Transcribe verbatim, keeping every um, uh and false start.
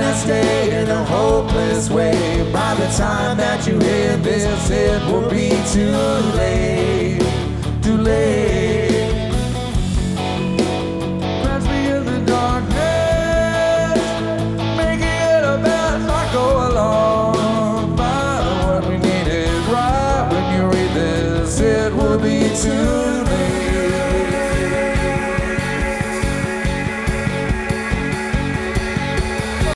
gonna stay in a hopeless way. By the time that you hear this, it will be too late, too late. Catch me in the darkness, making it up as I go along. Find what we need is right. When you read this, it will be too late.